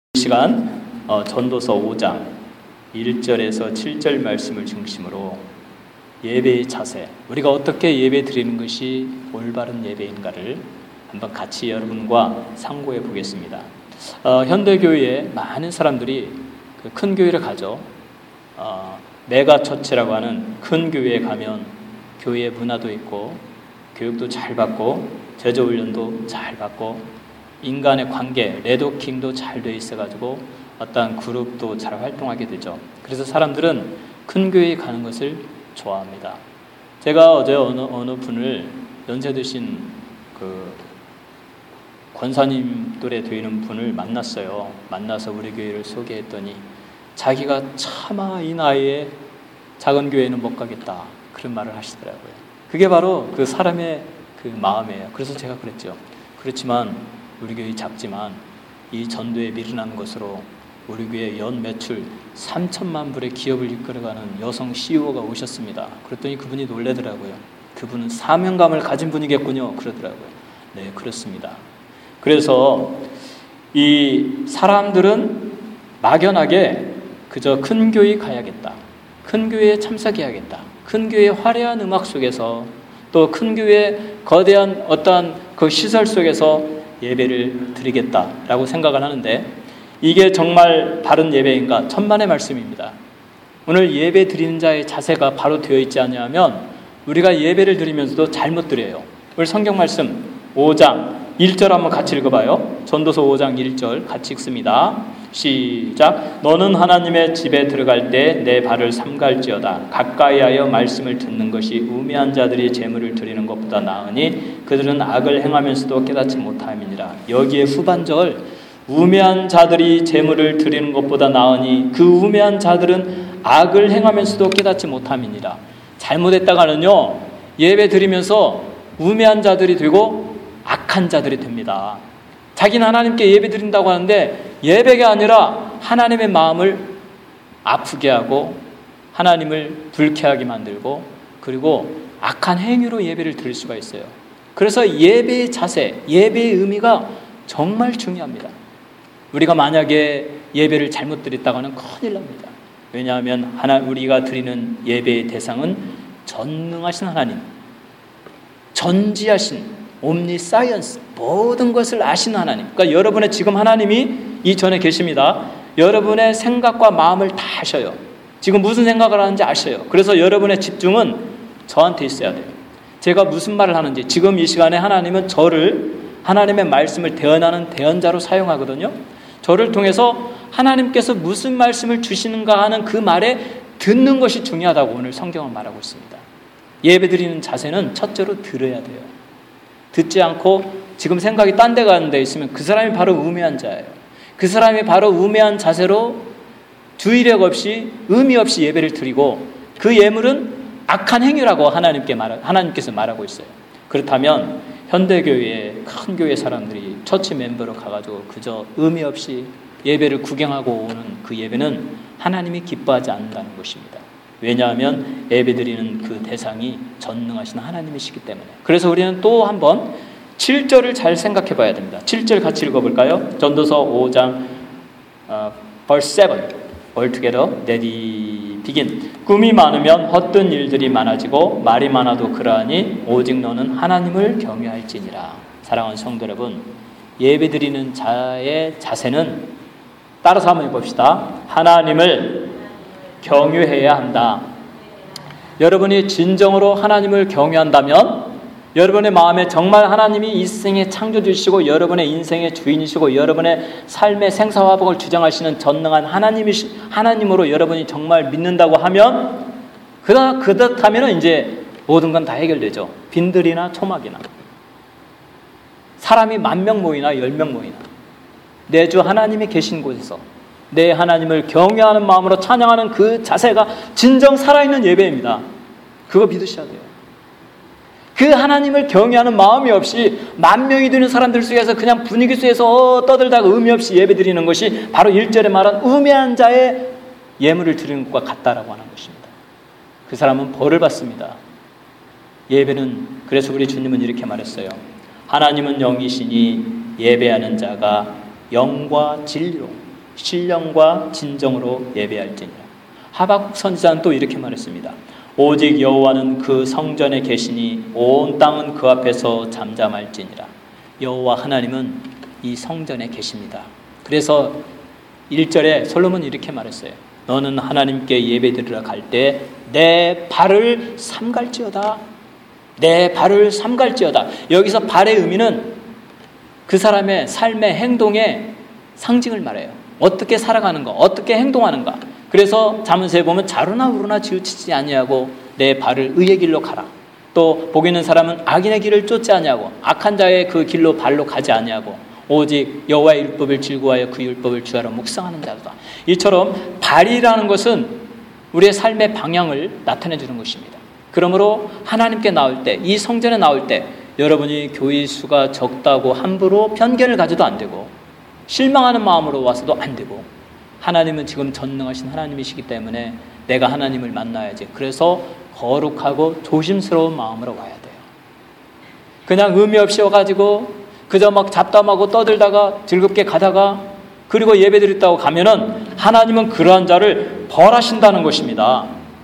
시간 전도서 5장 1절에서 7절 말씀을 중심으로 예배의 자세, 우리가 어떻게 예배 드리는 것이 올바른 예배인가를 한번 같이 여러분과 상고해 보겠습니다. 현대교회에 많은 사람들이 큰 교회를 가죠. 메가처치라고 하는 큰 교회에 가면 교회 문화도 있고 교육도 잘 받고 제자훈련도 잘 받고 인간의 관계, 네트워킹도 잘 돼 있어가지고 어떤 그룹도 잘 활동하게 되죠. 그래서 사람들은 큰 교회에 가는 것을 좋아합니다. 제가 어제 어느 분을 연세 드신 그 권사님 또래 되는 분을 만났어요. 만나서 우리 교회를 소개했더니 자기가 차마 이 나이에 작은 교회는 못 가겠다, 그런 말을 하시더라고요. 그게 바로 그 사람의 그 마음이에요. 그래서 제가 그랬죠. 그렇지만 우리 교회 작지만 이 전도에 미련한 것으로 우리 교회 연 매출 3천만 불의 기업을 이끌어가는 여성 CEO가 오셨습니다. 그랬더니 그분이 놀라더라고요. 그분은 사명감을 가진 분이겠군요, 그러더라고요. 네, 그렇습니다. 그래서 이 사람들은 막연하게 그저 큰 교회 가야겠다, 큰 교회에 참석해야겠다, 큰 교회의 화려한 음악 속에서 또 큰 교회의 거대한 어떠한 그 시설 속에서 예배를 드리겠다라고 생각을 하는데, 이게 정말 바른 예배인가? 천만의 말씀입니다. 오늘 예배 드리는 자의 자세가 바로 되어 있지 않냐면 우리가 예배를 드리면서도 잘못 드려요. 오늘 성경 말씀 5장 1절 한번 같이 읽어봐요. 전도서 5장 1절 같이 읽습니다. 시작. 너는 하나님의 집에 들어갈 때 내 발을 삼갈지어다. 가까이하여 말씀을 듣는 것이 우매한 자들이 제물을 드리는 것보다 나으니 그들은 악을 행하면서도 깨닫지 못함이니라. 여기에 후반절, 우매한 자들이 제물을 드리는 것보다 나으니 그 우매한 자들은 악을 행하면서도 깨닫지 못함이니라. 잘못했다가는요, 예배 드리면서 우매한 자들이 되고 악한 자들이 됩니다. 자기는 하나님께 예배 드린다고 하는데 예배가 아니라 하나님의 마음을 아프게 하고 하나님을 불쾌하게 만들고 그리고 악한 행위로 예배를 드릴 수가 있어요. 그래서 예배의 자세, 예배의 의미가 정말 중요합니다. 우리가 만약에 예배를 잘못 드렸다가는 큰일 납니다. 왜냐하면 우리가 드리는 예배의 대상은 전능하신 하나님, 전지하신 옴니사이언스, 모든 것을 아시는 하나님. 그러니까 여러분의 지금 하나님이 이 전에 계십니다. 여러분의 생각과 마음을 다 아셔요. 지금 무슨 생각을 하는지 아셔요. 그래서 여러분의 집중은 저한테 있어야 돼요. 제가 무슨 말을 하는지. 지금 이 시간에 하나님은 저를, 하나님의 말씀을 대언하는 대언자로 사용하거든요. 저를 통해서 하나님께서 무슨 말씀을 주시는가 하는 그 말에 듣는 것이 중요하다고 오늘 성경은 말하고 있습니다. 예배드리는 자세는 첫째로 들어야 돼요. 듣지 않고 지금 생각이 딴 데 가는 데 있으면 그 사람이 바로 우매한 자예요. 그 사람이 바로 우매한 자세로 주의력 없이 의미 없이 예배를 드리고 그 예물은 악한 행위라고 하나님께서 말하고 있어요. 그렇다면 현대교회의 큰 교회 사람들이 처치 멤버로 가가지고 그저 의미 없이 예배를 구경하고 오는 그 예배는 하나님이 기뻐하지 않는다는 것입니다. 왜냐하면 예배드리는 그 대상이 전능하신 하나님이시기 때문에. 그래서 우리는 또 한번 7절을 잘 생각해 봐야 됩니다. 7절 같이 읽어볼까요? 전도서 5장 verse 7 All together, ready, begin. 꿈이 많으면 헛된 일들이 많아지고 말이 많아도 그러하니 오직 너는 하나님을 경외할지니라. 사랑하는 성도 여러분, 예배드리는 자의 자세는 따라서 한번 해봅시다. 하나님을 경외해야 한다. 여러분이 진정으로 하나님을 경외한다면 여러분의 마음에 정말 하나님이 이 세상의 창조주시고 여러분의 인생의 주인이시고 여러분의 삶의 생사화복을 주장하시는 전능한 하나님으로 여러분이 정말 믿는다고 하면 그렇다면 이제 모든 건 다 해결되죠. 빈들이나 초막이나 사람이 10,000명 모이나 10명 모이나 내 주 하나님이 계신 곳에서 내 하나님을 경외하는 마음으로 찬양하는 그 자세가 진정 살아있는 예배입니다. 그거 믿으셔야 돼요. 그 하나님을 경외하는 마음이 없이 10,000명이 되는 사람들 속에서 그냥 분위기 속에서 떠들다가 의미 없이 예배드리는 것이 바로 1절에 말한 우매한 자의 예물을 드리는 것과 같다라고 하는 것입니다. 그 사람은 벌을 받습니다. 예배는, 그래서 우리 주님은 이렇게 말했어요. 하나님은 영이시니 예배하는 자가 영과 진리로 신령과 진정으로 예배할지니라. 하박국 선지자는 또 이렇게 말했습니다. 오직 여호와는 그 성전에 계시니 온 땅은 그 앞에서 잠잠할지니라. 여호와 하나님은 이 성전에 계십니다. 그래서 1절에 솔로몬이 이렇게 말했어요. 너는 하나님께 예배드리러 갈 때 내 발을 삼갈지어다. 내 발을 삼갈지어다. 여기서 발의 의미는 그 사람의 삶의 행동의 상징을 말해요. 어떻게 살아가는가, 어떻게 행동하는가. 그래서 잠언서에 보면 자루나 우루나 지우치지 아니하고 내 발을 의의 길로 가라. 또 복 있는 사람은 악인의 길을 쫓지 아니하고 악한 자의 그 길로 발로 가지 아니하고 오직 여호와의 율법을 즐거워하여 그 율법을 주하러 묵상하는 자다. 이처럼 발이라는 것은 우리의 삶의 방향을 나타내 주는 것입니다. 그러므로 하나님께 나올 때, 이 성전에 나올 때 여러분이 교회 수가 적다고 함부로 편견을 가져도 안 되고 실망하는 마음으로 와서도 안 되고, 하나님은 지금 전능하신 하나님이시기 때문에 내가 하나님을 만나야지. 그래서 거룩하고 조심스러운 마음으로 와야 돼요. 그냥 의미 없이 와가지고 그저 막 잡담하고 떠들다가 즐겁게 가다가 그리고 예배드렸다고 가면은 하나님은 그러한 자를 벌하신다는 것입니다.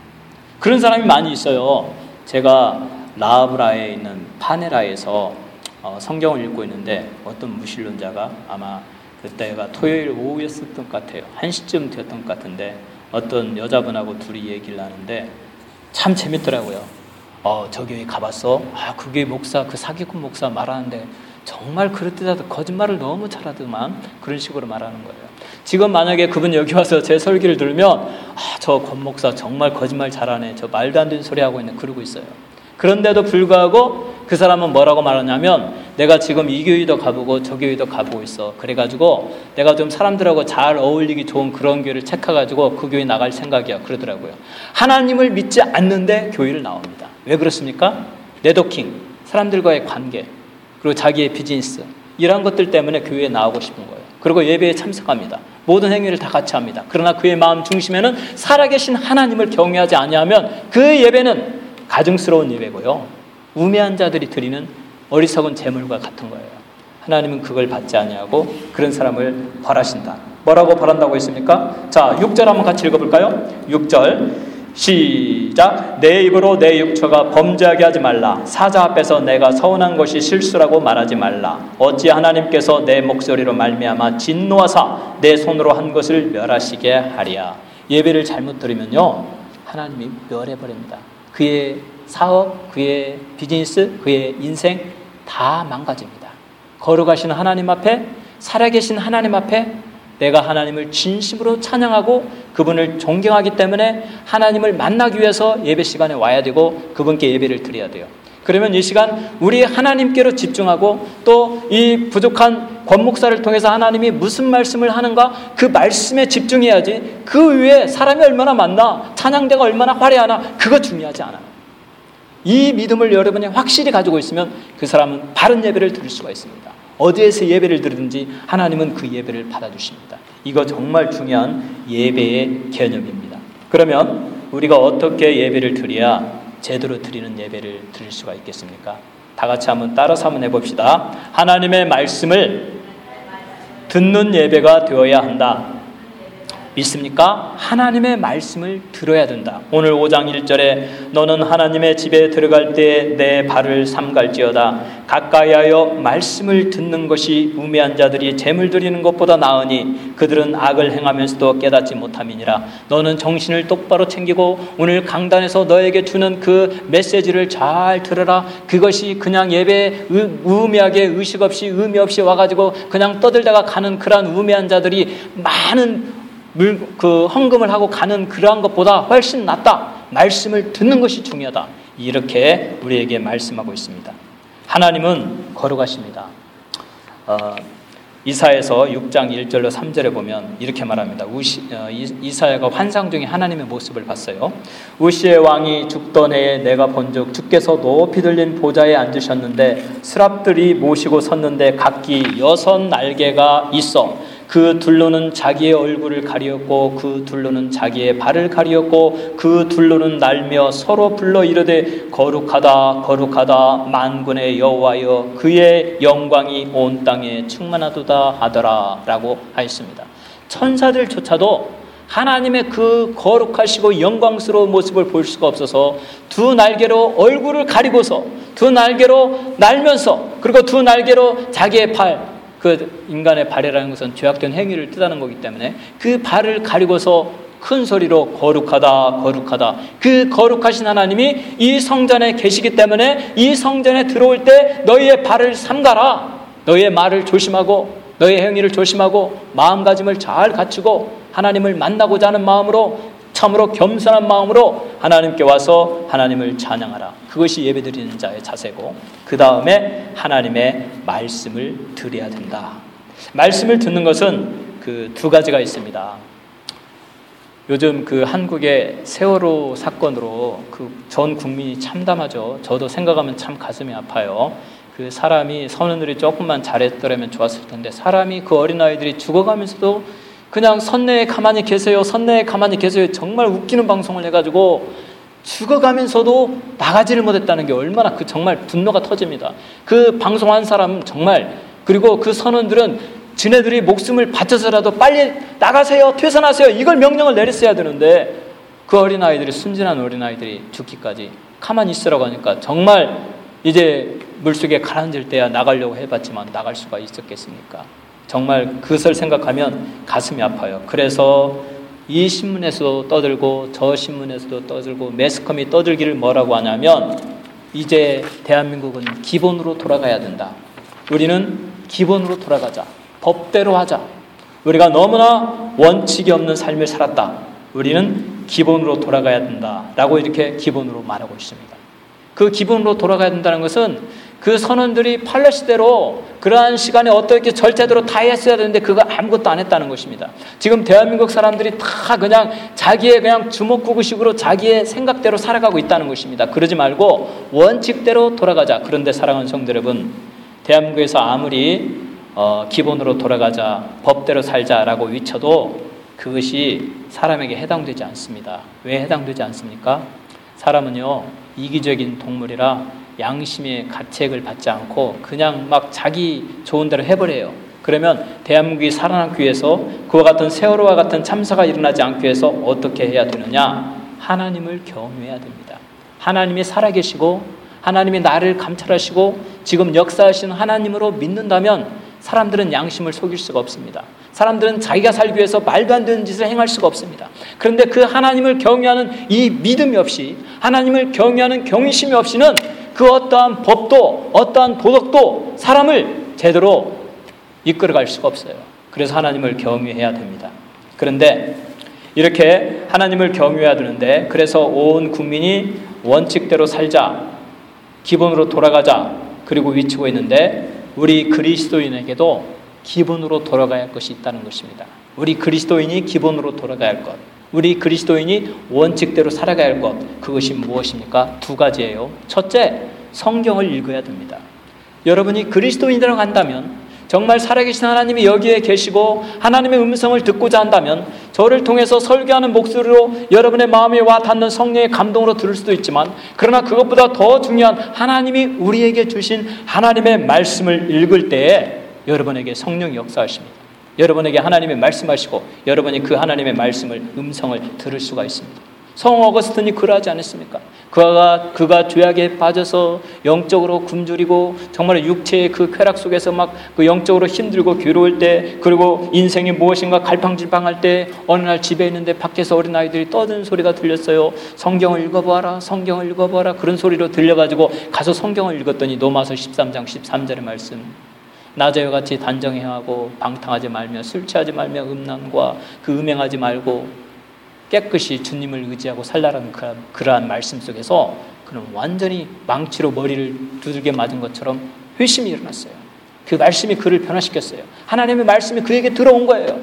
그런 사람이 많이 있어요. 제가 라하브라에 있는 파네라에서 성경을 읽고 있는데 어떤 무신론자가 아마 그때가 토요일 오후였었던 것 같아요. 1시쯤 되었던 것 같은데 어떤 여자분하고 둘이 얘기를 하는데 참 재밌더라고요. 저 교회 가봤어? 그 교회 목사, 그 사기꾼 목사 말하는데 정말 그럴듯하다. 거짓말을 너무 잘하더만. 그런 식으로 말하는 거예요. 지금 만약에 그분 여기 와서 제 설교를 들으면 저 권 목사 정말 거짓말 잘하네. 저 말도 안 되는 소리 하고 있네. 그러고 있어요. 그런데도 불구하고 그 사람은 뭐라고 말하냐면 내가 지금 이 교회도 가보고 저 교회도 가보고 있어. 그래가지고 내가 좀 사람들하고 잘 어울리기 좋은 그런 교회를 택해가지고 그 교회 나갈 생각이야. 그러더라고요. 하나님을 믿지 않는데 교회를 나옵니다. 왜 그렇습니까? 네트워킹, 사람들과의 관계, 그리고 자기의 비즈니스, 이런 것들 때문에 교회에 나오고 싶은 거예요. 그리고 예배에 참석합니다. 모든 행위를 다 같이 합니다. 그러나 그의 마음 중심에는 살아계신 하나님을 경외하지 아니하면 그 예배는 가증스러운 예배고요. 우매한 자들이 드리는 어리석은 제물과 같은 거예요. 하나님은 그걸 받지 아니하고 그런 사람을 벌하신다. 뭐라고 벌한다고 했습니까? 자, 6절 한번 같이 읽어볼까요? 6절 시작. 내 입으로 내 육처가 범죄하게 하지 말라. 사자 앞에서 내가 서운한 것이 실수라고 말하지 말라. 어찌 하나님께서 내 목소리로 말미암아 진노하사 내 손으로 한 것을 멸하시게 하랴. 예배를 잘못 들으면요 하나님이 멸해버립니다. 그의 사업, 그의 비즈니스, 그의 인생 다 망가집니다. 거룩하신 하나님 앞에, 살아계신 하나님 앞에 내가 하나님을 진심으로 찬양하고 그분을 존경하기 때문에 하나님을 만나기 위해서 예배 시간에 와야 되고 그분께 예배를 드려야 돼요. 그러면 이 시간 우리 하나님께로 집중하고 또 이 부족한 권 목사를 통해서 하나님이 무슨 말씀을 하는가 그 말씀에 집중해야지. 그 위에 사람이 얼마나 많나, 찬양대가 얼마나 화려하나, 그거 중요하지 않아요. 이 믿음을 여러분이 확실히 가지고 있으면 그 사람은 바른 예배를 드릴 수가 있습니다. 어디에서 예배를 드리든지 하나님은 그 예배를 받아주십니다. 이거 정말 중요한 예배의 개념입니다. 그러면 우리가 어떻게 예배를 드려야 제대로 드리는 예배를 드릴 수가 있겠습니까? 다 같이 한번 따라서 한번 해봅시다. 하나님의 말씀을 듣는 예배가 되어야 한다. 믿습니까? 하나님의 말씀을 들어야 된다. 오늘 5장 1절에 너는 하나님의 집에 들어갈 때 내 발을 삼갈지어다. 가까이하여 말씀을 듣는 것이 우매한 자들이 재물 드리는 것보다 나으니 그들은 악을 행하면서도 깨닫지 못함이니라. 너는 정신을 똑바로 챙기고 오늘 강단에서 너에게 주는 그 메시지를 잘 들어라. 그것이 그냥 예배에 우매하게 의식 없이 의미 없이 와가지고 그냥 떠들다가 가는 그러한 우매한 자들이 많은 헌금을 하고 가는 그러한 것보다 훨씬 낫다. 말씀을 듣는 것이 중요하다. 이렇게 우리에게 말씀하고 있습니다. 하나님은 거룩하십니다. 이사야서 6장 1절로 3절에 보면 이렇게 말합니다. 이사야가 환상 중에 하나님의 모습을 봤어요. 우시의 왕이 죽던 해에 내가 본즉 주께서 높이 들린 보좌에 앉으셨는데 스랍들이 모시고 섰는데 각기 6 날개가 있어 그 둘로는 자기의 얼굴을 가리었고 그 둘로는 자기의 발을 가리었고 그 둘로는 날며 서로 불러 이르되 거룩하다 거룩하다 만군의 여호와여 그의 영광이 온 땅에 충만하도다 하더라 라고 하였습니다. 천사들조차도 하나님의 그 거룩하시고 영광스러운 모습을 볼 수가 없어서 두 날개로 얼굴을 가리고서 두 날개로 날면서 그리고 두 날개로 자기의 발, 그 인간의 발이라는 것은 죄악된 행위를 뜻하는 거기 때문에 그 발을 가리고서 큰 소리로 거룩하다 거룩하다, 그 거룩하신 하나님이 이 성전에 계시기 때문에 이 성전에 들어올 때 너희의 발을 삼가라, 너희의 말을 조심하고 너희의 행위를 조심하고 마음가짐을 잘 갖추고 하나님을 만나고자 하는 마음으로 참으로 겸손한 마음으로 하나님께 와서 하나님을 찬양하라. 그것이 예배드리는 자의 자세고 그 다음에 하나님의 말씀을 들어야 된다. 말씀을 듣는 것은 그 두 가지가 있습니다. 요즘 그 한국의 세월호 사건으로 그 전 국민이 참담하죠. 저도 생각하면 참 가슴이 아파요. 그 사람이 선원들이 조금만 잘했더라면 좋았을 텐데 사람이 그 어린아이들이 죽어가면서도 그냥 선내에 가만히 계세요, 선내에 가만히 계세요, 정말 웃기는 방송을 해가지고 죽어가면서도 나가지를 못했다는 게 얼마나 그 정말 분노가 터집니다. 그 방송한 사람은 정말, 그리고 그 선원들은 지네들이 목숨을 바쳐서라도 빨리 나가세요, 퇴선하세요, 이걸 명령을 내렸어야 되는데 그 어린아이들이, 순진한 어린아이들이 죽기까지 가만히 있으라고 하니까 정말 이제 물속에 가라앉을 때야 나가려고 해봤지만 나갈 수가 있었겠습니까? 정말 그것을 생각하면 가슴이 아파요. 그래서 이 신문에서도 떠들고 저 신문에서도 떠들고 매스컴이 떠들기를 뭐라고 하냐면 이제 대한민국은 기본으로 돌아가야 된다. 우리는 기본으로 돌아가자. 법대로 하자. 우리가 너무나 원칙이 없는 삶을 살았다. 우리는 기본으로 돌아가야 된다. 라고 이렇게 기본으로 말하고 있습니다. 그 기본으로 돌아가야 된다는 것은 그 선원들이 팔레시대로 그러한 시간에 어떻게 절차대로 다 했어야 되는데 그거 아무것도 안 했다는 것입니다. 지금 대한민국 사람들이 다 그냥 자기의 그냥 주먹구구식으로 자기의 생각대로 살아가고 있다는 것입니다. 그러지 말고 원칙대로 돌아가자. 그런데 사랑하는 성도 여러분, 대한민국에서 아무리 기본으로 돌아가자, 법대로 살자라고 외쳐도 그것이 사람에게 해당되지 않습니다. 왜 해당되지 않습니까? 사람은요, 이기적인 동물이라 양심의 가책을 받지 않고 그냥 막 자기 좋은 대로 해버려요. 그러면 대한민국이 살아남기 위해서 그와 같은 세월호와 같은 참사가 일어나지 않기 위해서 어떻게 해야 되느냐? 하나님을 경외해야 됩니다. 하나님이 살아계시고 하나님이 나를 감찰하시고 지금 역사하시는 하나님으로 믿는다면 사람들은 양심을 속일 수가 없습니다. 사람들은 자기가 살기 위해서 말도 안 되는 짓을 행할 수가 없습니다. 그런데 그 하나님을 경외하는 이 믿음이 없이, 하나님을 경외하는 경외심이 없이는 그 어떠한 법도 어떠한 도덕도 사람을 제대로 이끌어갈 수가 없어요. 그래서 하나님을 경외해야 됩니다. 그런데 이렇게 하나님을 경외해야 되는데, 그래서 온 국민이 원칙대로 살자, 기본으로 돌아가자, 그리고 외치고 있는데 우리 그리스도인에게도 기본으로 돌아가야 할 것이 있다는 것입니다. 우리 그리스도인이 기본으로 돌아가야 할 것, 우리 그리스도인이 원칙대로 살아가야 할 것, 그것이 무엇입니까? 두 가지예요. 첫째, 성경을 읽어야 됩니다. 여러분이 그리스도인이라고 한다면, 정말 살아계신 하나님이 여기에 계시고 하나님의 음성을 듣고자 한다면 저를 통해서 설교하는 목소리로 여러분의 마음에 와 닿는 성령의 감동으로 들을 수도 있지만, 그러나 그것보다 더 중요한 하나님이 우리에게 주신 하나님의 말씀을 읽을 때에 여러분에게 성령이 역사하십니다. 여러분에게 하나님의 말씀하시고 여러분이 그 하나님의 말씀을, 음성을 들을 수가 있습니다. 성 어거스틴이 그러하지 않았습니까? 그가 죄악에 빠져서 영적으로 굶주리고 정말 육체의 그 쾌락 속에서 막 그 영적으로 힘들고 괴로울 때, 그리고 인생이 무엇인가 갈팡질팡할 때 어느 날 집에 있는데 밖에서 어린아이들이 떠드는 소리가 들렸어요. 성경을 읽어봐라, 성경을 읽어봐라, 그런 소리로 들려가지고 가서 성경을 읽었더니 로마서 13장 13절의 말씀, 낮에와 같이 단정해하고 방탕하지 말며 술 취하지 말며 음란과 그 음행하지 말고 깨끗이 주님을 의지하고 살라라는 그러한 말씀 속에서 그는 완전히 망치로 머리를 두들겨 맞은 것처럼 회심이 일어났어요. 그 말씀이 그를 변화시켰어요. 하나님의 말씀이 그에게 들어온 거예요.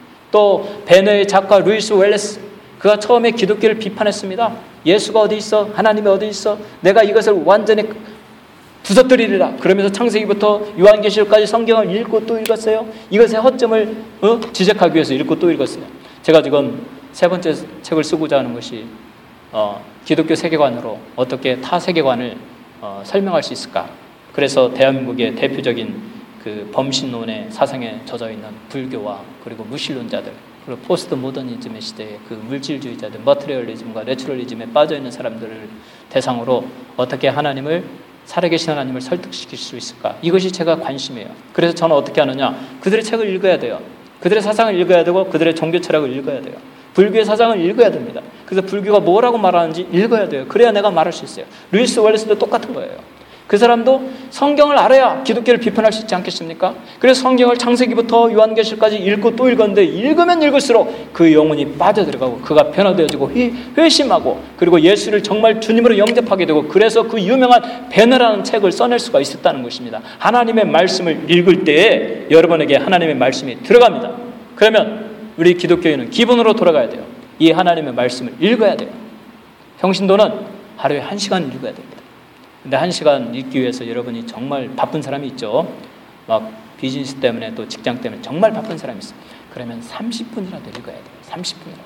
또 베네의 작가 루이스 웰레스, 그가 처음에 기독교를 비판했습니다. 예수가 어디 있어? 하나님이 어디 있어? 내가 이것을 완전히 부서뜨리리라. 그러면서 창세기부터 요한계시록까지 성경을 읽고 또 읽었어요. 이것의 허점을 지적하기 위해서 읽고 또 읽었어요. 제가 지금 세 번째 책을 쓰고자 하는 것이 기독교 세계관으로 어떻게 타 세계관을 설명할 수 있을까. 그래서 대한민국의 대표적인 그 범신론의 사상에 젖어 있는 불교와 그리고 무신론자들, 그리고 포스트 모더니즘의 시대의 그 물질주의자들, 머티리얼리즘과 내추럴리즘에 빠져 있는 사람들을 대상으로 어떻게 하나님을, 살아계신 하나님을 설득시킬 수 있을까. 이것이 제가 관심이에요. 그래서 저는 어떻게 하느냐, 그들의 책을 읽어야 돼요. 그들의 사상을 읽어야 되고 그들의 종교 철학을 읽어야 돼요. 불교의 사상을 읽어야 됩니다. 그래서 불교가 뭐라고 말하는지 읽어야 돼요. 그래야 내가 말할 수 있어요. 루이스 월레스도 똑같은 거예요. 그 사람도 성경을 알아야 기독교를 비판할 수 있지 않겠습니까? 그래서 성경을 창세기부터 요한계시록까지 읽고 또 읽었는데, 읽으면 읽을수록 그 영혼이 빠져들어가고 그가 변화되어지고 회심하고, 그리고 예수를 정말 주님으로 영접하게 되고, 그래서 그 유명한 배너라는 책을 써낼 수가 있었다는 것입니다. 하나님의 말씀을 읽을 때에 여러분에게 하나님의 말씀이 들어갑니다. 그러면 우리 기독교인은 기본으로 돌아가야 돼요. 이 하나님의 말씀을 읽어야 돼요. 평신도는 하루에 1시간 읽어야 됩니다. 근데 1시간 읽기 위해서 여러분이 정말 바쁜 사람이 있죠. 막 비즈니스 때문에 또 직장 때문에 정말 바쁜 사람이 있어요. 그러면 30분이라도 읽어야 돼요. 30분이라도.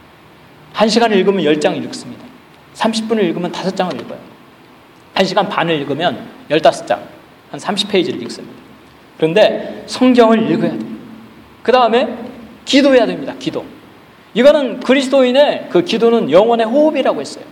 1시간 읽으면 10장 읽습니다. 30분을 읽으면 5장을 읽어요. 1시간 반을 읽으면 15장, 한 30페이지를 읽습니다. 그런데 성경을 읽어야 돼요. 그 다음에 기도해야 됩니다. 기도. 이거는 그리스도인의 그 기도는 영혼의 호흡이라고 했어요.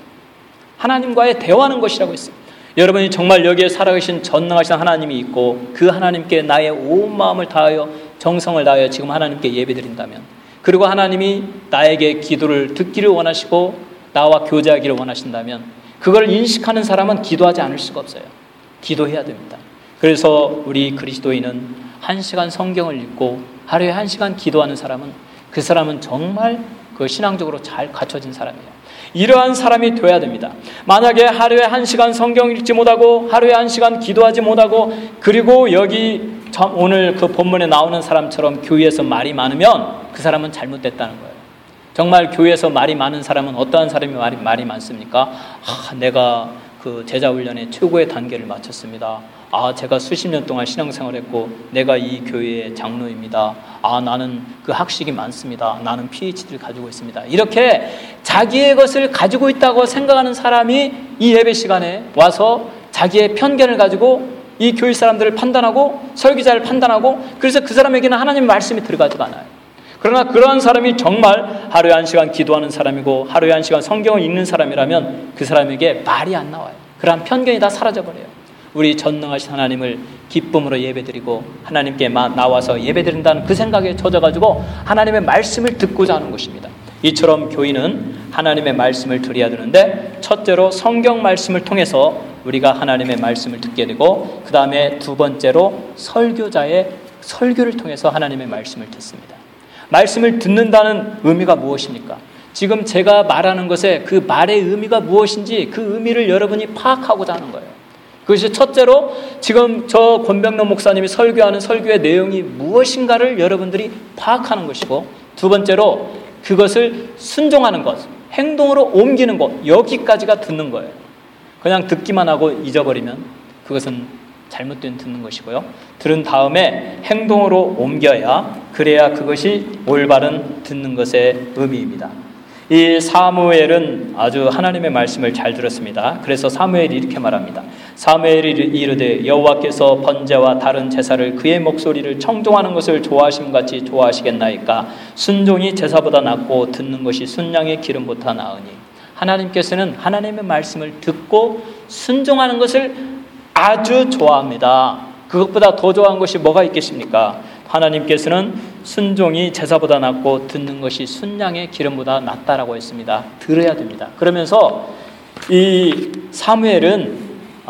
하나님과의 대화하는 것이라고 했어요. 여러분이 정말 여기에 살아계신 전능하신 하나님이 있고, 그 하나님께 나의 온 마음을 다하여 정성을 다하여 지금 하나님께 예배드린다면, 그리고 하나님이 나에게 기도를 듣기를 원하시고 나와 교제하기를 원하신다면, 그걸 인식하는 사람은 기도하지 않을 수가 없어요. 기도해야 됩니다. 그래서 우리 그리스도인은 1시간 성경을 읽고 하루에 1시간 기도하는 사람은, 그 사람은 정말 그 신앙적으로 잘 갖춰진 사람이에요. 이러한 사람이 돼야 됩니다. 만약에 하루에 1시간 성경 읽지 못하고 하루에 1시간 기도하지 못하고, 그리고 여기 오늘 그 본문에 나오는 사람처럼 교회에서 말이 많으면 그 사람은 잘못됐다는 거예요. 정말 교회에서 말이 많은 사람은 어떠한 사람이 말이 많습니까? 내가 그 제자훈련의 최고의 단계를 마쳤습니다. 제가 수십 년 동안 신앙생활했고 내가 이 교회의 장로입니다. 나는 그 학식이 많습니다. 나는 PhD를 가지고 있습니다. 이렇게 자기의 것을 가지고 있다고 생각하는 사람이 이 예배 시간에 와서 자기의 편견을 가지고 이 교회 사람들을 판단하고 설교자를 판단하고, 그래서 그 사람에게는 하나님의 말씀이 들어가지가 않아요. 그러나 그러한 사람이 정말 하루에 1시간 기도하는 사람이고 하루에 1시간 성경을 읽는 사람이라면 그 사람에게 말이 안 나와요. 그러한 편견이 다 사라져버려요. 우리 전능하신 하나님을 기쁨으로 예배드리고 하나님께 나와서 예배드린다는 그 생각에 젖어가지고 하나님의 말씀을 듣고자 하는 것입니다. 이처럼 교인은 하나님의 말씀을 들어야 되는데, 첫째로 성경 말씀을 통해서 우리가 하나님의 말씀을 듣게 되고, 그 다음에 두 번째로 설교자의 설교를 통해서 하나님의 말씀을 듣습니다. 말씀을 듣는다는 의미가 무엇입니까? 지금 제가 말하는 것에 그 말의 의미가 무엇인지 그 의미를 여러분이 파악하고자 하는 거예요. 그것이 첫째로 지금 저 권병로 목사님이 설교하는 설교의 내용이 무엇인가를 여러분들이 파악하는 것이고, 두 번째로 그것을 순종하는 것, 행동으로 옮기는 것, 여기까지가 듣는 거예요. 그냥 듣기만 하고 잊어버리면 그것은 잘못된 듣는 것이고요. 들은 다음에 행동으로 옮겨야, 그래야 그것이 올바른 듣는 것의 의미입니다. 이 사무엘은 아주 하나님의 말씀을 잘 들었습니다. 그래서 사무엘이 이렇게 말합니다. 사무엘이 이르되 여호와께서 번제와 다른 제사를 그의 목소리를 청종하는 것을 좋아하심 같이 좋아하시겠나이까? 순종이 제사보다 낫고 듣는 것이 순양의 기름보다 나으니. 하나님께서는 하나님의 말씀을 듣고 순종하는 것을 아주 좋아합니다. 그것보다 더 좋아하는 것이 뭐가 있겠습니까? 하나님께서는 순종이 제사보다 낫고 듣는 것이 순양의 기름보다 낫다라고 했습니다. 들어야 됩니다. 그러면서 이 사무엘은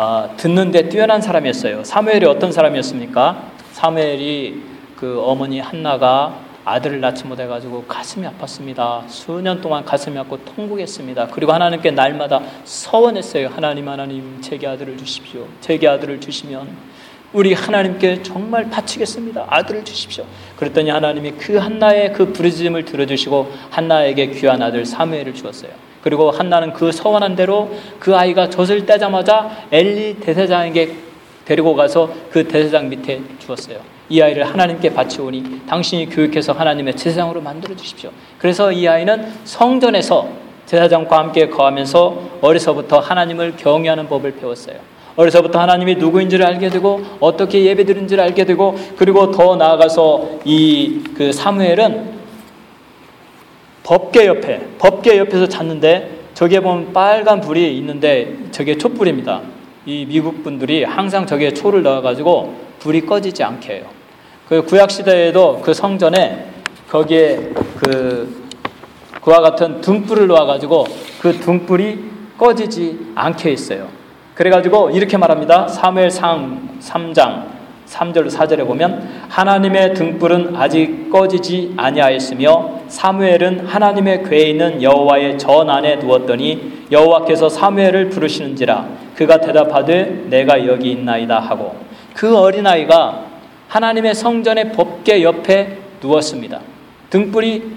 듣는 데 뛰어난 사람이었어요. 사무엘이 어떤 사람이었습니까? 사무엘이 그 어머니 한나가 아들을 낳지 못해가지고 가슴이 아팠습니다. 수년 동안 가슴이 아프고 통곡했습니다. 그리고 하나님께 날마다 서원했어요. 하나님 제게 아들을 주십시오. 제게 아들을 주시면 우리 하나님께 정말 바치겠습니다. 아들을 주십시오. 그랬더니 하나님이 그 한나의 그 부르짖음을 들어주시고 한나에게 귀한 아들 사무엘을 주었어요. 그리고 한나는 그 서원한 대로 그 아이가 젖을 떼자마자 엘리 대제사장에게 데리고 가서 그 제사장 밑에 주었어요. 이 아이를 하나님께 바치오니 당신이 교육해서 하나님의 제사장으로 만들어 주십시오. 그래서 이 아이는 성전에서 제사장과 함께 거하면서 어려서부터 하나님을 경외하는 법을 배웠어요. 어려서부터 하나님이 누구인지를 알게 되고 어떻게 예배드리는지를 알게 되고, 그리고 더 나아가서 그 사무엘은 법궤 옆에서 잤는데, 저기에 보면 빨간 불이 있는데 저게 촛불입니다. 이 미국 분들이 항상 저기에 초를 넣어가지고 불이 꺼지지 않게 해요. 그 구약 시대에도 그 성전에 거기에 그와 같은 등불을 놓아가지고 그 등불이 꺼지지 않게 했어요. 그래가지고 이렇게 말합니다. 사무엘상 3장 3절 4절에 보면 하나님의 등불은 아직 꺼지지 아니하였으며 사무엘은 하나님의 궤에 있는 여호와의 전 안에 누웠더니 여호와께서 사무엘을 부르시는지라 그가 대답하되 내가 여기 있나이다 하고, 그 어린아이가 하나님의 성전의 법궤 옆에 누웠습니다. 등불이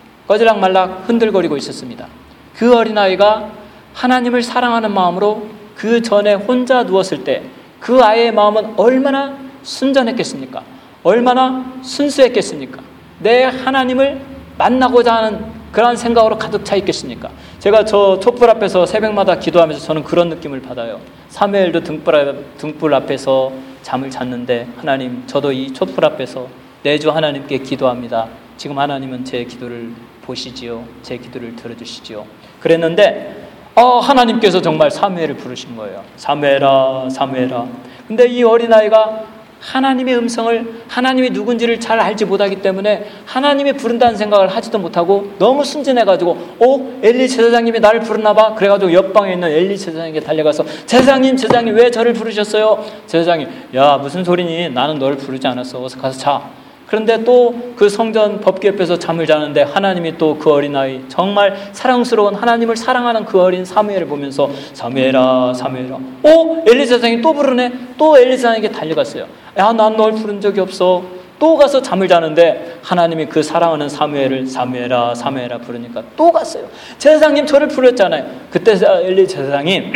꺼질락말락 흔들거리고 있었습니다. 그 어린아이가 하나님을 사랑하는 마음으로 그 전에 혼자 누웠을 때 그 아이의 마음은 얼마나 순전했겠습니까? 얼마나 순수했겠습니까? 내 하나님을 만나고자 하는 그런 생각으로 가득 차 있겠습니까? 제가 저 촛불 앞에서 새벽마다 기도하면서 저는 그런 느낌을 받아요. 사무엘도 등불 앞에서 잠을 잤는데, 하나님, 저도 이 촛불 앞에서 내 주 하나님께 기도합니다. 지금 하나님은 제 기도를 보시지요. 제 기도를 들어주시지요. 그랬는데 하나님께서 정말 사무엘을 부르신 거예요. 사무엘아, 사무엘아. 근데 이 어린아이가 하나님의 음성을, 하나님이 누군지를 잘 알지 못하기 때문에 하나님이 부른다는 생각을 하지도 못하고 너무 순진해가지고 엘리 제사장님이 나를 부르나 봐. 그래가지고 옆방에 있는 엘리 제사장에게 달려가서 제사장님 왜 저를 부르셨어요? 제사장님, 야, 무슨 소리니? 나는 너를 부르지 않았어. 어서 가서 자. 그런데 또 그 성전 법궤 옆에서 잠을 자는데 하나님이 또 그 어린아이, 정말 사랑스러운 하나님을 사랑하는 그 어린 사무엘을 보면서 사무엘아, 사무엘아. 엘리 제사장이 또 부르네. 또 엘리 제사장에게 달려갔어요. 야, 난 널 부른 적이 없어. 또 가서 잠을 자는데 하나님이 그 사랑하는 사무엘을 사무엘아, 사무엘아 부르니까 또 갔어요. 제사장님, 저를 부르셨잖아요. 그때 엘리 제사장이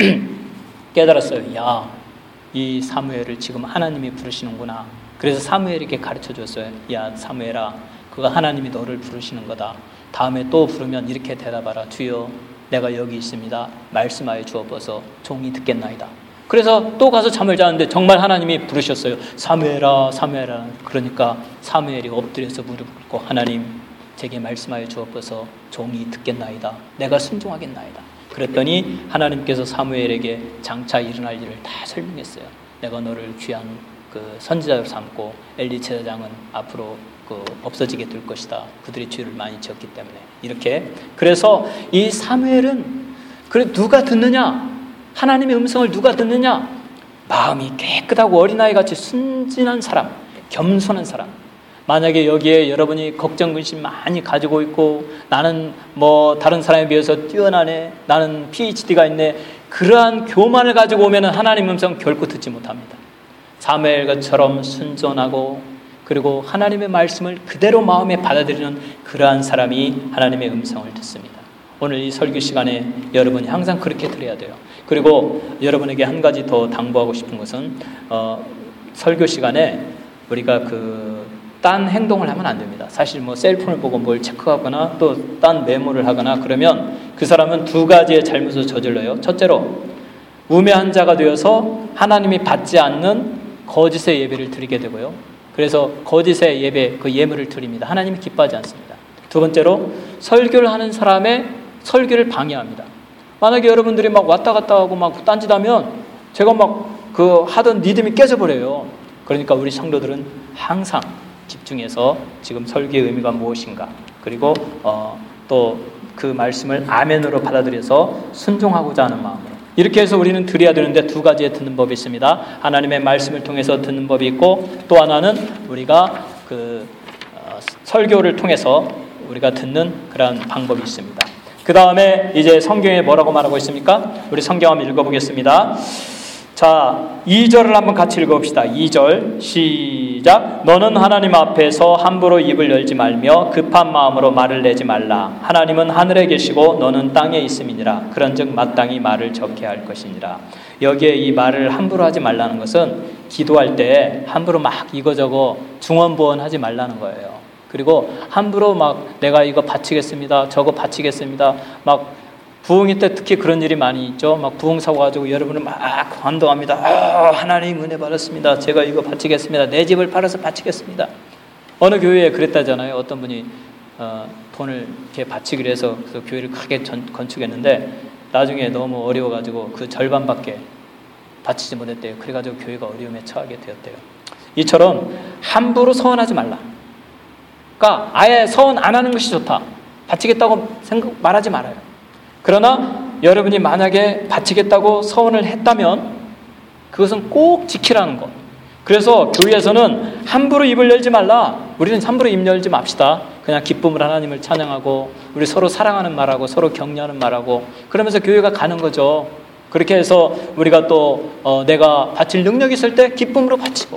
깨달았어요. 야, 이 사무엘을 지금 하나님이 부르시는구나. 그래서 사무엘에게 가르쳐줬어요. 야, 사무엘아, 그거 하나님이 너를 부르시는 거다. 다음에 또 부르면 이렇게 대답하라. 주여, 내가 여기 있습니다. 말씀하여 주옵소서. 종이 듣겠나이다. 그래서 또 가서 잠을 자는데 정말 하나님이 부르셨어요. 사무엘아, 사무엘아. 그러니까 사무엘이 엎드려서 무릎 꿇고 하나님, 제게 말씀하여 주옵소서. 종이 듣겠나이다. 내가 순종하겠나이다. 그랬더니 하나님께서 사무엘에게 장차 일어날 일을 다 설명했어요. 내가 너를 귀한 선지자로 삼고 엘리 제사장은 앞으로 없어지게 될 것이다. 그들이 죄를 많이 지었기 때문에. 이렇게. 그래서 이 사무엘은 누가 듣느냐? 하나님의 음성을 누가 듣느냐? 마음이 깨끗하고 어린아이같이 순진한 사람, 겸손한 사람. 만약에 여기에 여러분이 걱정, 근심 많이 가지고 있고 나는 다른 사람에 비해서 뛰어나네, 나는 PhD가 있네, 그러한 교만을 가지고 오면 하나님 음성 결코 듣지 못합니다. 사무엘처럼 순전하고 그리고 하나님의 말씀을 그대로 마음에 받아들이는 그러한 사람이 하나님의 음성을 듣습니다. 오늘 이 설교 시간에 여러분이 항상 그렇게 들어야 돼요. 그리고 여러분에게 한 가지 더 당부하고 싶은 것은 설교 시간에 우리가 딴 행동을 하면 안 됩니다. 사실 셀폰을 보고 뭘 체크하거나 또 딴 메모를 하거나 그러면 그 사람은 두 가지의 잘못을 저질러요. 첫째로 우매한 자가 되어서 하나님이 받지 않는 거짓의 예배를 드리게 되고요. 그래서 거짓의 예배, 그 예물을 드립니다. 하나님이 기뻐하지 않습니다. 두 번째로 설교를 하는 사람의 설교를 방해합니다. 만약에 여러분들이 막 왔다 갔다 하고 막 딴짓하면 제가 하던 리듬이 깨져버려요. 그러니까 우리 성도들은 항상 집중해서 지금 설교의 의미가 무엇인가, 그리고 또 그 말씀을 아멘으로 받아들여서 순종하고자 하는 마음으로 이렇게 해서 우리는 드려야 되는데 두 가지의 듣는 법이 있습니다. 하나님의 말씀을 통해서 듣는 법이 있고 또 하나는 우리가 설교를 통해서 우리가 듣는 그런 방법이 있습니다. 그 다음에 이제 성경에 뭐라고 말하고 있습니까? 우리 성경 한번 읽어보겠습니다. 자, 2절을 한번 같이 읽어봅시다. 2절 시작. 너는 하나님 앞에서 함부로 입을 열지 말며 급한 마음으로 말을 내지 말라. 하나님은 하늘에 계시고 너는 땅에 있음이니라. 그런즉 마땅히 말을 적게 할 것이니라. 여기에 이 말을 함부로 하지 말라는 것은 기도할 때 함부로 막 이거저거 중언부언하지 말라는 거예요. 그리고 함부로 막 내가 이거 바치겠습니다, 저거 바치겠습니다, 막 부흥회 때 특히 그런 일이 많이 있죠. 막 부흥사고 가지고 여러분은 막 감동합니다. 하나님 은혜 받았습니다. 제가 이거 바치겠습니다. 내 집을 팔아서 바치겠습니다. 어느 교회에 그랬다잖아요. 어떤 분이 돈을 이렇게 바치기로 해서 그 교회를 크게 건축했는데 나중에 너무 어려워가지고 그 절반밖에 바치지 못했대요. 그래가지고 교회가 어려움에 처하게 되었대요. 이처럼 함부로 서원하지 말라. 그러니까 아예 서원 안 하는 것이 좋다. 바치겠다고 말하지 말아요. 그러나 여러분이 만약에 바치겠다고 서원을 했다면 그것은 꼭 지키라는 것. 그래서 교회에서는 함부로 입을 열지 말라. 우리는 함부로 입 열지 맙시다. 그냥 기쁨을 하나님을 찬양하고 우리 서로 사랑하는 말하고 서로 격려하는 말하고 그러면서 교회가 가는 거죠. 그렇게 해서 우리가 또 내가 바칠 능력이 있을 때 기쁨으로 바치고,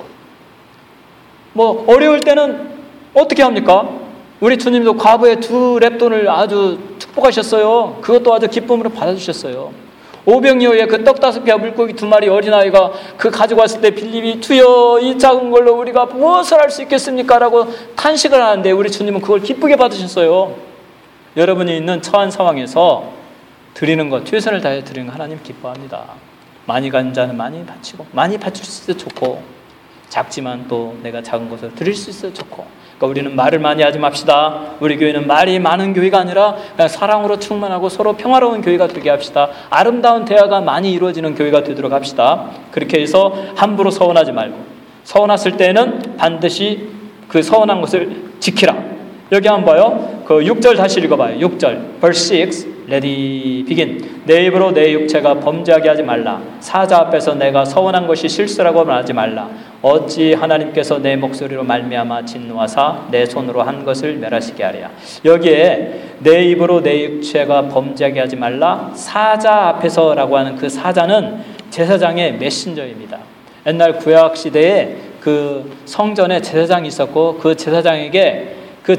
뭐 어려울 때는 어떻게 합니까? 우리 주님도 과부의 2 렙돈을 아주 축복하셨어요. 그것도 아주 기쁨으로 받아주셨어요. 오병이어의 그 떡 5개 물고기 2마리 어린아이가 그 가지고 왔을 때 빌립이 주여 이 작은 걸로 우리가 무엇을 할 수 있겠습니까? 라고 탄식을 하는데 우리 주님은 그걸 기쁘게 받으셨어요. 여러분이 있는 처한 상황에서 드리는 것, 최선을 다해 드리는 것 하나님 기뻐합니다. 많이 간 자는 많이 바치고, 많이 바칠 수 있어 좋고, 작지만 또 내가 작은 것을 드릴 수 있어 좋고. 그러니까 우리는 말을 많이 하지 맙시다. 우리 교회는 말이 많은 교회가 아니라 그냥 사랑으로 충만하고 서로 평화로운 교회가 되게 합시다. 아름다운 대화가 많이 이루어지는 교회가 되도록 합시다. 그렇게 해서 함부로 서원하지 말고, 서원했을 때는 반드시 그 서원한 것을 지키라. 여기 한번 봐요. 그 6절 다시 읽어봐요. 6절 verse 6 Ready begin. 내 입으로 내 육체가 범죄하게 하지 말라. 사자 앞에서 내가 서원한 것이 실수라고 말하지 말라. 어찌 하나님께서 내 목소리로 말미암아 진노하사 내 손으로 한 것을 멸하시게 하랴. 여기에 내 입으로 내 육체가 범죄하게 하지 말라. 사자 앞에서라고 하는 그 사자는 제사장의 메신저입니다. 옛날 구약 시대에 그 성전에 제사장이 있었고 그 제사장에게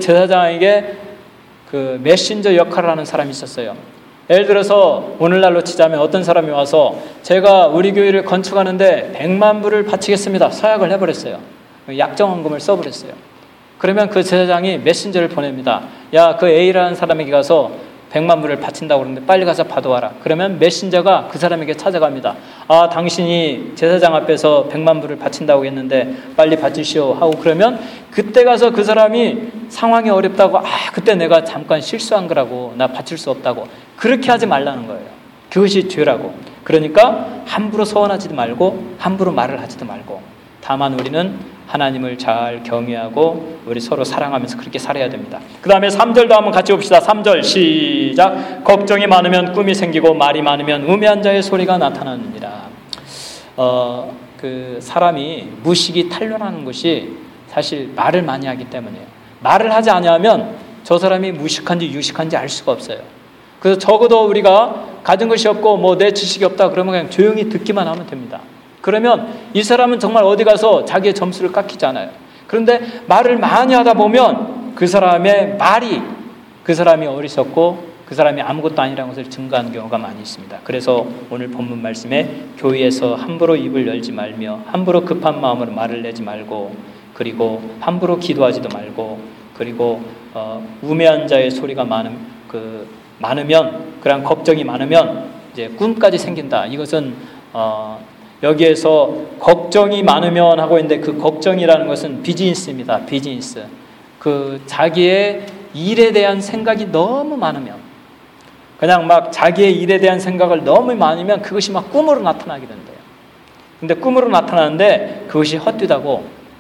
그 메신저 역할을 하는 사람이 있었어요. 예를 들어서 오늘날로 치자면 어떤 사람이 와서 제가 우리 교회를 건축하는데 100만 불을 바치겠습니다. 서약을 해버렸어요. 약정원금을 써버렸어요. 그러면 그 제사장이 메신저를 보냅니다. 야, 그 A라는 사람에게 가서 100만 불을 바친다고 그러는데 빨리 가서 받아와라. 그러면 메신저가 그 사람에게 찾아갑니다. 아, 당신이 제사장 앞에서 100만 불을 바친다고 했는데 빨리 바치시오 하고, 그러면 그때 가서 그 사람이 상황이 어렵다고, 그때 내가 잠깐 실수한 거라고, 나 바칠 수 없다고, 그렇게 하지 말라는 거예요. 그것이 죄라고. 그러니까 함부로 서원하지도 말고 함부로 말을 하지도 말고, 다만 우리는 하나님을 잘 경외하고 우리 서로 사랑하면서 그렇게 살아야 됩니다. 그 다음에 3절도 한번 같이 봅시다. 3절 시작. 걱정이 많으면 꿈이 생기고 말이 많으면 우매한 자의 소리가 나타나느니라. 그 사람이 무식이 탄련하는 것이 사실 말을 많이 하기 때문이에요. 말을 하지 않으면 저 사람이 무식한지 유식한지 알 수가 없어요. 그래서 적어도 우리가 가진 것이 없고 뭐 내 지식이 없다 그러면 그냥 조용히 듣기만 하면 됩니다. 그러면 이 사람은 정말 어디 가서 자기의 점수를 깎이지 않아요. 그런데 말을 많이 하다 보면 그 사람의 말이 그 사람이 어리석고 그 사람이 아무것도 아니라는 것을 증거하는 경우가 많이 있습니다. 그래서 오늘 본문 말씀에 교회에서 함부로 입을 열지 말며 함부로 급한 마음으로 말을 내지 말고, 그리고 함부로 기도하지도 말고, 그리고 우매한 자의 소리가 많으면, 그런 걱정이 많으면 이제 꿈까지 생긴다. 이것은 여기에서 걱정이 많으면 하고 있는데 그 걱정이라는 것은 비즈니스입니다. 비즈니스. 그 자기의 일에 대한 생각이 너무 많으면, 그냥 막 자기의 일에 대한 생각을 너무 많으면 그것이 막 꿈으로 나타나게 된대요. 근데 꿈으로 나타나는데 그것이 헛되다고,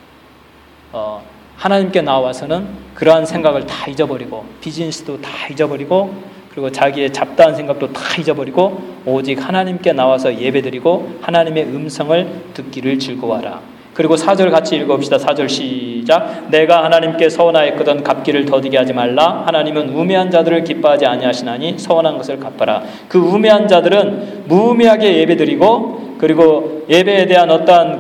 하나님께 나와서는 그러한 생각을 다 잊어버리고 비즈니스도 다 잊어버리고 그리고 자기의 잡다한 생각도 다 잊어버리고 오직 하나님께 나와서 예배드리고 하나님의 음성을 듣기를 즐거워하라. 그리고 4절 같이 읽어봅시다. 4절 시작. 내가 하나님께 서원하였거든 갚기를 더디게 하지 말라. 하나님은 우매한 자들을 기뻐하지 아니하시나니 서원한 것을 갚아라. 그 우매한 자들은 무의미하게 예배드리고 그리고 예배에 대한 어떠한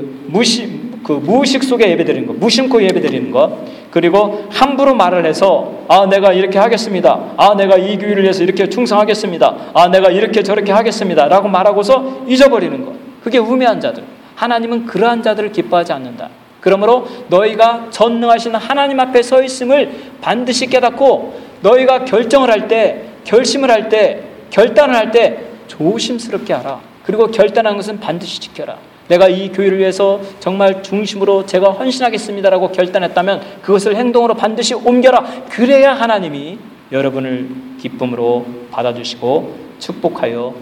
무의식 속에 예배드리는 것, 무심코 예배드리는 것, 그리고 함부로 말을 해서 내가 이렇게 하겠습니다. 내가 이 교회를 위해서 이렇게 충성하겠습니다. 내가 이렇게 저렇게 하겠습니다. 라고 말하고서 잊어버리는 것. 그게 우매한 자들. 하나님은 그러한 자들을 기뻐하지 않는다. 그러므로 너희가 전능하신 하나님 앞에 서 있음을 반드시 깨닫고 너희가 결정을 할 때, 결심을 할 때, 결단을 할 때 조심스럽게 하라. 그리고 결단한 것은 반드시 지켜라. 내가 이 교회를 위해서 정말 중심으로 제가 헌신하겠습니다라고 결단했다면 그것을 행동으로 반드시 옮겨라. 그래야 하나님이 여러분을 기쁨으로 받아주시고 축복하여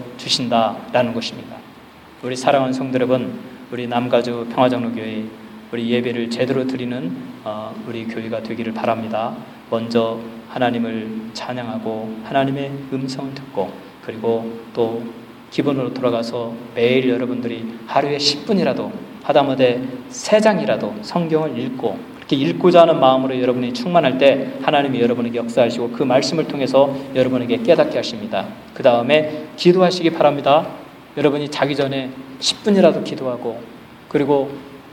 주신다라는 것입니다. 우리 사랑하는 성도 여러분, 우리 남가주 평화장로교회 우리 예배를 제대로 드리는 우리 교회가 되기를 바랍니다. 먼저 하나님을 찬양하고 하나님의 음성을 듣고, 그리고 또 기본으로 돌아가서 매일 여러분들이 하루에 10분이라도 하다못해 3장이라도 성경을 읽고, 그렇게 읽고자 하는 마음으로 여러분이 충만할 때 하나님이 여러분에게 역사하시고 그 말씀을 통해서 여러분에게 깨닫게 하십니다. 그 다음에 기도하시기 바랍니다. 여러분이 자기 전에 10분이라도 기도하고, 그리고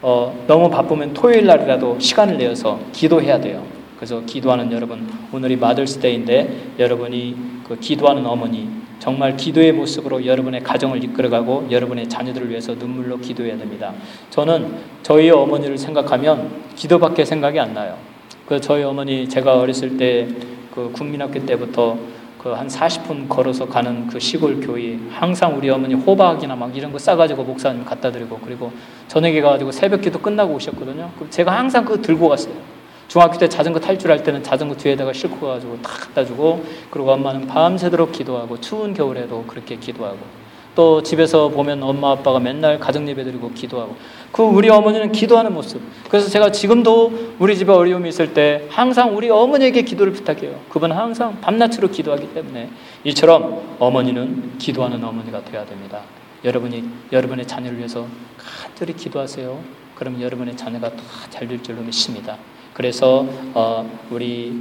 너무 바쁘면 토요일 날이라도 시간을 내어서 기도해야 돼요. 그래서 기도하는 여러분, 오늘이 마더스데이인데 여러분이 그 기도하는 어머니, 정말 기도의 모습으로 여러분의 가정을 이끌어가고 여러분의 자녀들을 위해서 눈물로 기도해야 됩니다. 저는 저희 어머니를 생각하면 기도밖에 생각이 안 나요. 저희 어머니, 제가 어렸을 때 그 국민학교 때부터 한 40분 걸어서 가는 그 시골 교회, 항상 우리 어머니 호박이나 막 이런 거 싸가지고 목사님 갖다 드리고, 그리고 저녁에 가가지고 새벽 기도 끝나고 오셨거든요. 제가 항상 그거 들고 갔어요. 중학교 때 자전거 탈출할 때는 자전거 뒤에다가 싣고 가가지고 다 갖다 주고, 그리고 엄마는 밤새도록 기도하고, 추운 겨울에도 그렇게 기도하고, 또 집에서 보면 엄마 아빠가 맨날 가정 예배 드리고 기도하고, 우리 어머니는 기도하는 모습. 그래서 제가 지금도 우리 집에 어려움이 있을 때 항상 우리 어머니에게 기도를 부탁해요. 그분은 항상 밤낮으로 기도하기 때문에 이처럼 어머니는 기도하는 어머니가 되어야 됩니다. 여러분이 여러분의 자녀를 위해서 간절히 기도하세요. 그러면 여러분의 자녀가 다 잘 될 줄로 믿습니다. 그래서 우리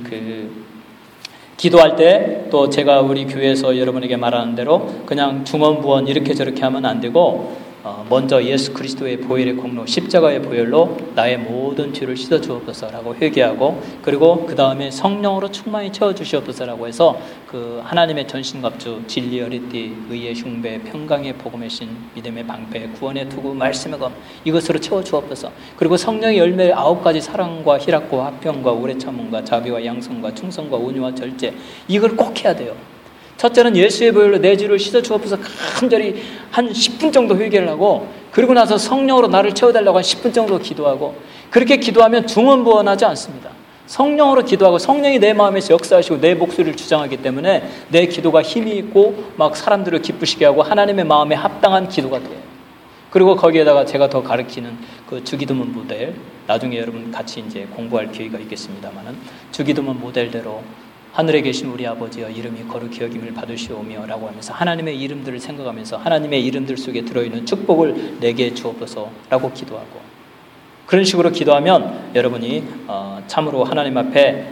기도할 때 또 제가 우리 교회에서 여러분에게 말하는 대로 그냥 중언부언 이렇게 저렇게 하면 안 되고, 먼저 예수 그리스도의 보혈의 공로, 십자가의 보혈로 나의 모든 죄를 씻어 주옵소서라고 회개하고, 그리고 그 다음에 성령으로 충만히 채워 주시옵소서라고 해서 그 하나님의 전신갑주, 진리 어리띠, 의의 흉배, 평강의 복음의 신, 믿음의 방패, 구원의 투구, 말씀의 검, 이것으로 채워 주옵소서. 그리고 성령의 열매 9가지, 사랑과 희락과 화평과 오래 참음과 자비와 양성과 충성과 온유와 절제, 이걸 꼭 해야 돼요. 첫째는 예수의 보혈로 내 죄를 씻어 주옵소서 간절히 한 10분 정도 회개를 하고, 그리고 나서 성령으로 나를 채워달라고 한 10분 정도 기도하고, 그렇게 기도하면 중언부언하지 않습니다. 성령으로 기도하고 성령이 내 마음에서 역사하시고 내 목소리를 주장하기 때문에 내 기도가 힘이 있고 막 사람들을 기쁘시게 하고 하나님의 마음에 합당한 기도가 돼요. 그리고 거기에다가 제가 더 가르치는 그 주기도문 모델, 나중에 여러분 같이 이제 공부할 기회가 있겠습니다만은, 주기도문 모델대로 하늘에 계신 우리 아버지여 이름이 거룩히 여김을 받으시오며 라고 하면서 하나님의 이름들을 생각하면서 하나님의 이름들 속에 들어있는 축복을 내게 주옵소서 라고 기도하고, 그런 식으로 기도하면 여러분이 참으로 하나님 앞에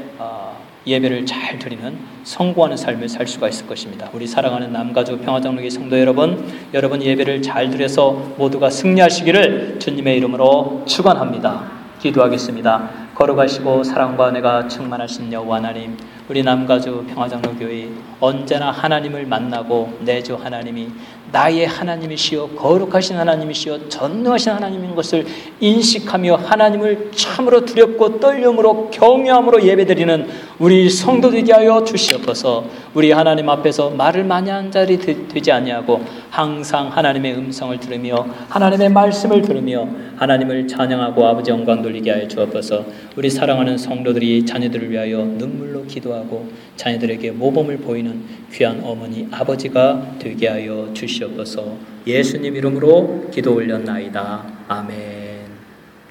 예배를 잘 드리는 성공하는 삶을 살 수가 있을 것입니다. 우리 사랑하는 남가주 평화장로교회 성도 여러분, 여러분 예배를 잘 드려서 모두가 승리하시기를 주님의 이름으로 축원합니다. 기도하겠습니다. 거룩하시고 사랑과 은혜가 충만하신 여호와 하나님, 우리 남가주 평화장로교회 언제나 하나님을 만나고 내 주 하나님이 나의 하나님이시여 거룩하신 하나님이시여 전능하신 하나님인 것을 인식하며 하나님을 참으로 두렵고 떨림으로 경외함으로 예배드리는 우리 성도 되게 하여 주시옵소서. 우리 하나님 앞에서 말을 많이 한 자리 되지 아니하고 항상 하나님의 음성을 들으며 하나님의 말씀을 들으며 하나님을 찬양하고 아버지 영광 돌리게 하여 주옵소서. 우리 사랑하는 성도들이 자녀들을 위하여 눈물로 기도하고 자녀들에게 모범을 보이는 귀한 어머니 아버지가 되게 하여 주시옵소서. 예수님 이름으로 기도 올렸나이다. 아멘.